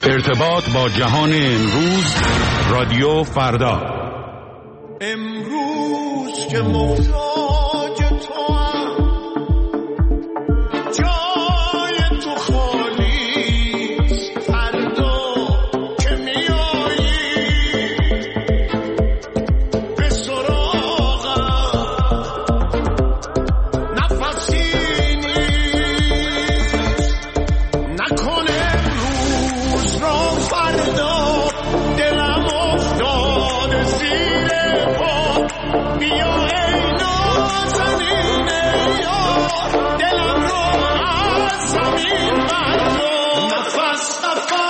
ارتباط با جهان امروز، رادیو فردا. امروز که محتاج تو هم، جای تو خالیست. فردا که میایی به سراغم، نفسی نیست. نکنه امروز را فردا، دلم افتاده زیر پا. بیا ای نازنین یار، دلم رو از زمین بردار. نفس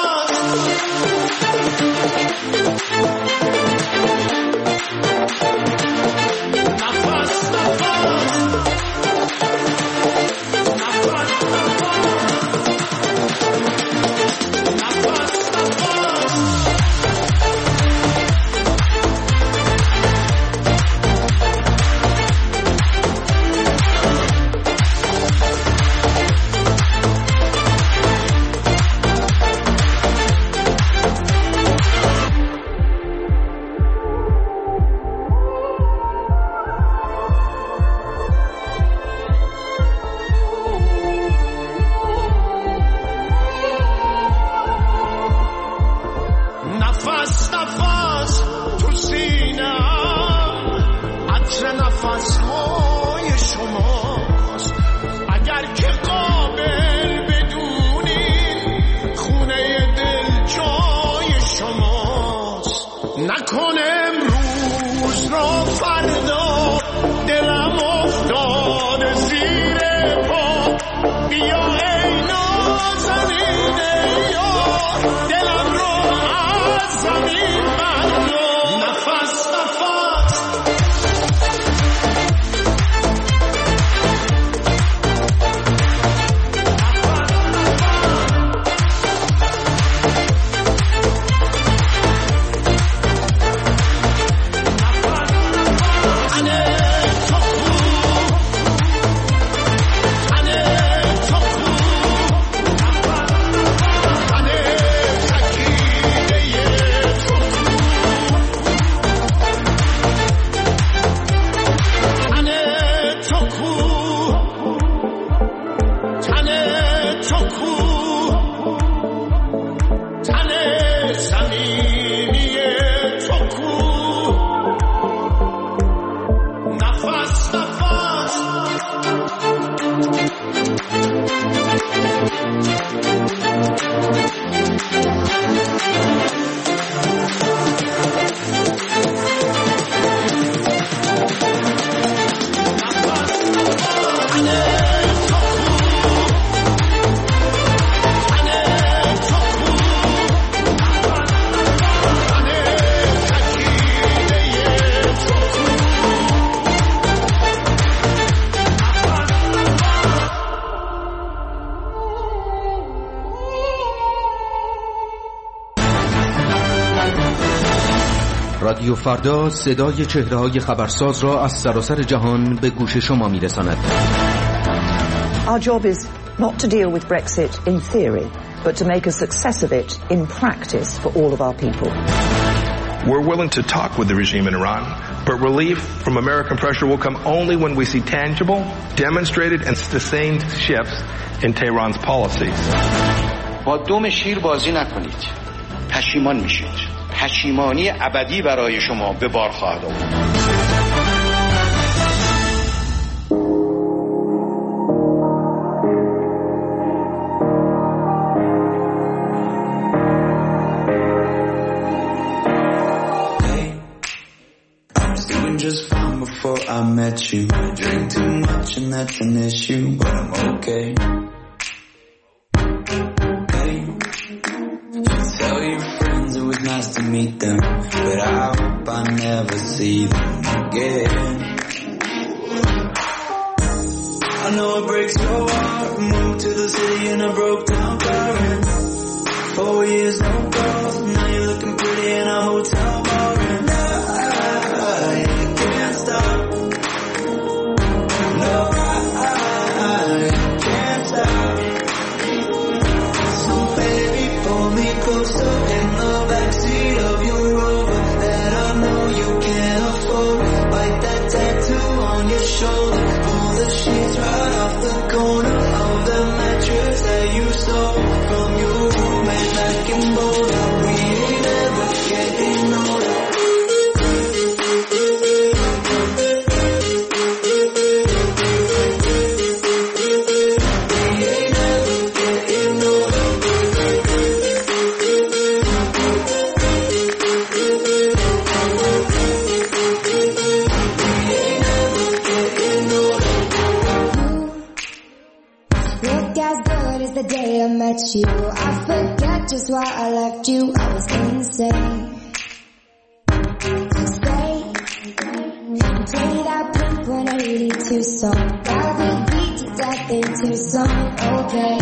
نفس تو سینه‌ام، عطر نفس‌های شماست. اگر که قابل بدونین، خونه دل جای شماست. نکنه امروز را فردا، دلم افتاده زیر پا. بیا ای نازنین یار، دلم رو زمین بردار. نفس رادیو فردا صدای چهره‌های خبرساز را از سراسر جهان به گوش شما می‌رساند. Our job is not to deal with Brexit in theory, but to make a success of it in practice for all of our people. We're willing to talk with the regime in Iran, but relief from American pressure will come only when we see tangible, demonstrated and sustained shifts in Tehran's policies. با دم شیر بازی نکنید. پشیمان میشید. پشیمانی ابدی برای شما به بار خواهد آورد. I met you. I drink too much and that's an issue, but I'm okay. Hey, you tell your friends it was nice to meet them, but I hope I never see them again. I know it breaks your heart. Moved to the city in a broke down car. 4 years no calls, now you're looking pretty in a hotel bar. And I can't stop. No, I can't stop. So baby, pull me close. closer in the backseat of your Rover that I know you can't afford. Bite that tattoo on your shoulder. Pull the sheets right off the corner of the mattress that you stole from your roommate back in Boulder. We ain't ever getting older. You, I forget just why I left you. I was insane. Stay, play that Blink-182 song. I'll be beat to death in Tucson. Okay.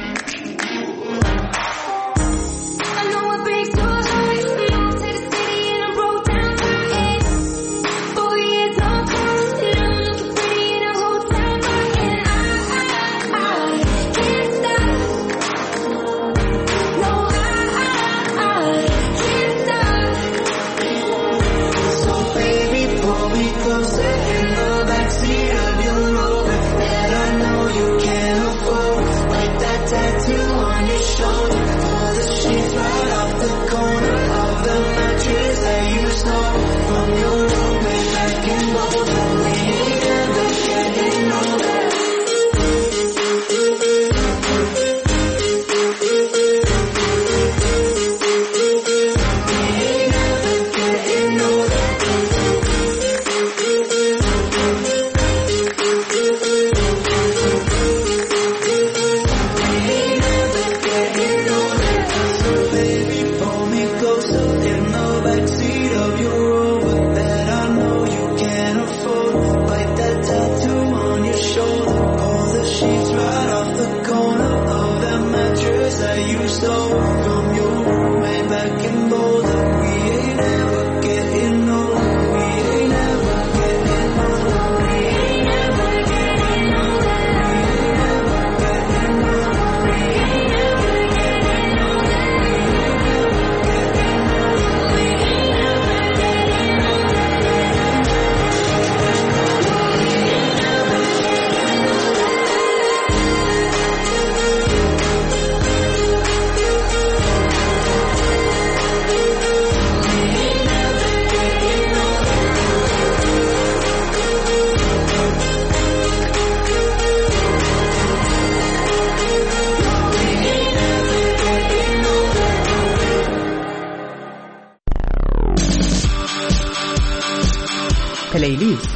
I know it breaks your heart. Moved to the city and I broke down my head. 4 years on call and I'm looking pretty in a hotel bar. And I can't stop. پلیلیست.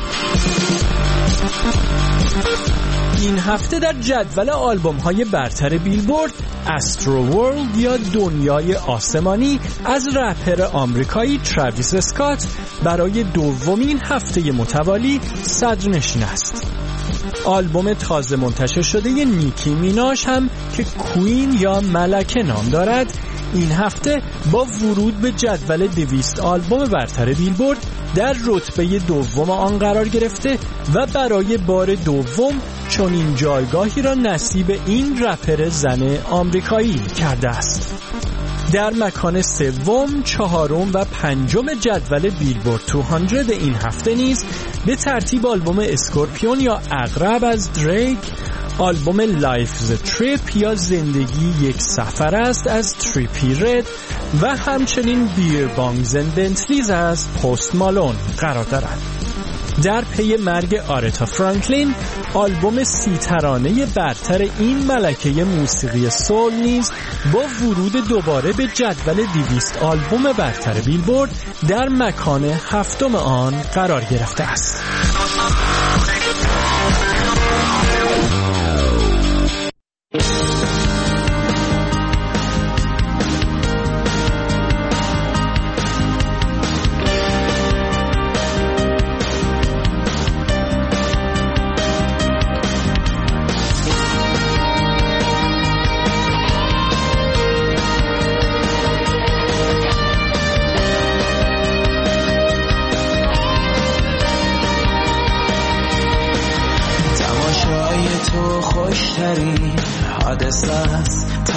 این هفته در جدول آلبوم‌های برتر بیلبورد استرو ورلد یا دنیای آسمانی از رپر آمریکایی تراویس اسکات برای دومین هفته متوالی صدرنشین است. آلبوم تازه منتشر شده ی نیکی میناژ هم که کوین یا ملکه نام دارد این هفته با ورود به جدول 200 آلبوم برتر بیلبورد در رتبه دوم آن قرار گرفته و برای بار دوم چنین جایگاهی را نصیب این رپر زن آمریکایی کرده است. در مکان سوم، چهارم و پنجم جدول بیلبورد 200 این هفته نیز به ترتیب آلبوم اسکورپیون یا عقرب از دریک، آلبوم لایفز تریپ یا زندگی یک سفر است از تریپی رد و همچنین بیر بانگز اند بنتلیز از پست مالون قرار دارد. در پی مرگ آرتا فرانکلین، آلبوم 30 ترانه برتر این ملکه موسیقی سول نیز با ورود دوباره به جدول 200 آلبوم برتر بیلبورد در مکان هفتم آن قرار گرفته است.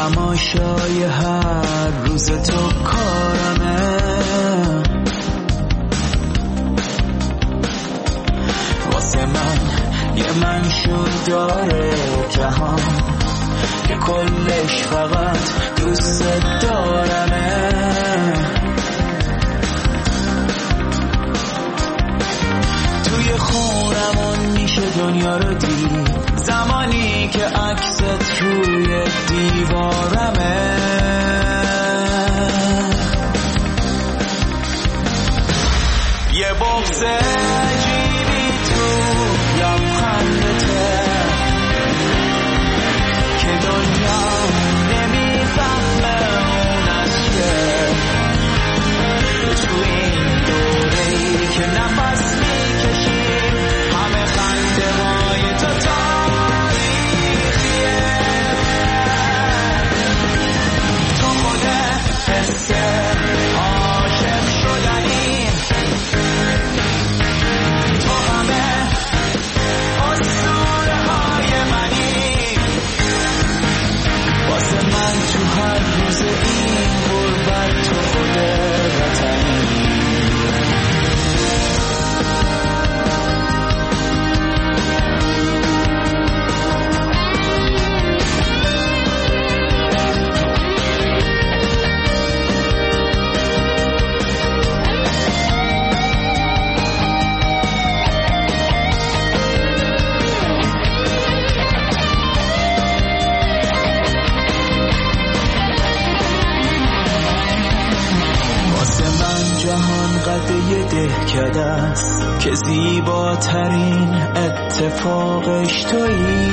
تماشای هر روز تو کارمه، واسه من یه منشور داره جهان که کلش فقط دوست دارمه. توی خونمون میشه دنیا رو دید زمانی که عکست روی دیوارمه. یه بغض عجیبی تو لبخندته که دنیا نمیفهمه اون از چه. تو این دوره‌ای که نفس میکشیم همه خنده های تو تاریخیه. تو خودت حس عاشق شدنی، تو همه اسطوره های منی. واسه من تو هر روز این غربت تو خود وطنی. قده دهکده است که زیباترین اتفاقش تویی.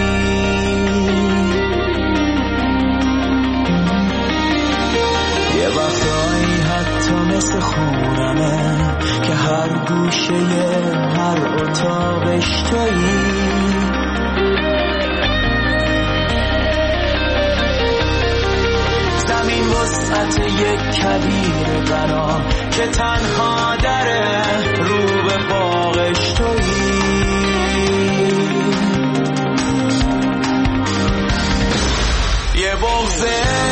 یه وقتایی حتی مثل خونمه که هر گوشه هر اتاقش تویی. زمین وسعت یک کویر غنا که تنها دره رو به باغش تویی. یه بغض